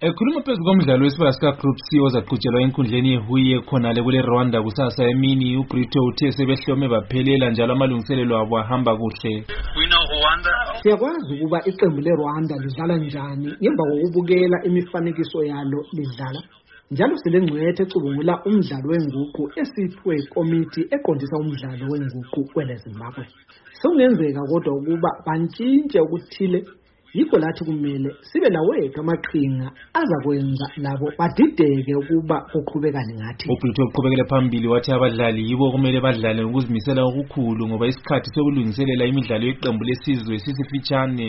Ekhuluma phezu komdlalo wesibaya sika-Group C ozaqhutshelwa enkundleni yeHuye khonale kule Rwanda kusasa emini, uBrito uthe sebehlome baphelela njalo amalungiselelo abo ahamba kuhle. Siyakwazi ukuba iqembu leRwanda lidlala njani ngemva kokubukela imifanekiso yalo lidlala. Njalo silengcwethe ecubungula umdlalo wenguqu esithwe ikomiti eqondisa umdlalo wenguqu kweleZimbabwe. Sekungenzeka kodwa ukuba bantshintshe okuthile, yikho lathi kumele sibe lawethu amaqhinga azakwenza labo badideke ukuba kuqhubekane ngathi. uBrito uqhubekele phambili wathi abadlali yibo kumele badlale ngokuzimisela okukhulu ngoba isikhathi sokulungiselela imidlalo yeqembu lesizwe sisifitshane.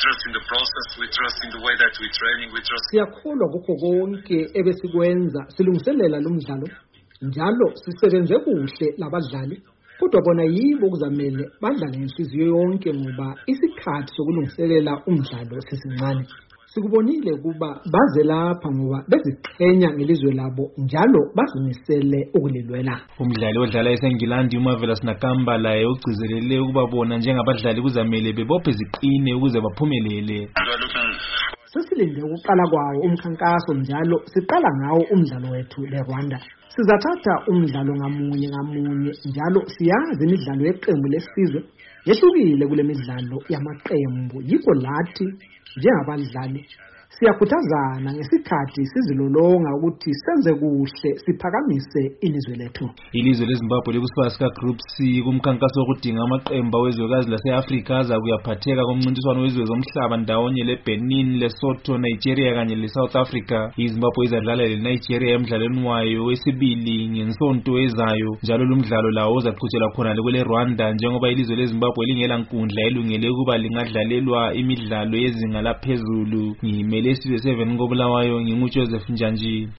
Siyakholwa kukho konke ebesikwenza silungiselela lo mdlalo, njalo sisebenze kuhle labadlali. Kodwa bona yibo kuzamele badlale ngenhliziyo yonke ngoba isikhathi sokulungiselela umdlalo sesincane. Sikubonile ukuba baze lapha ngoba beziqhenya ngelizwe labo njalo bazimisele ukulilwela. Umdlali odlala eseNgilandi uMarvelous Nakamba laye ugcizelele ukuba bona njengabadlali kuzamele bebophe ziqine ukuze baphumelele. Sesilinde ukuqala kwawo umkhankaso njalo siqala ngawo umdlalo wethu leRwanda. Sizathatha umdlalo ngamunye njalo siyazi imidlalo yeqembu lesizwe yehlukile kule midlalo yamaqembu. Yikho lathi njengabadlali siyakhuthazana ngesikhathi sizilolonga ukuthi senze kuhle siphakamise ilizwe lethu. Ilizwe leZimbabwe likusibaya sika-Group C kumkhankaso wokudinga amaqembu awezwekazi lase-Afrika aza kuyaphatheka komncintiswano wezwe zomhlaba ndawonye leBenin, Lesotho, Nigeria kanye leSouth Africa. iZimbabwe izadlala leNigeria emdlalweni wayo wesibili ngensonto ezayo, njalo lumdlalo lawo uzaqhutshelwa khonale kule Rwanda njengoba ilizwe leZimbabwe lingela nkundla elungele ukuba lingadlalelwa imidlalo yezinga laphezulu. Ngimele isizwe 7 koBulawayo, nginguJoseph Njanji.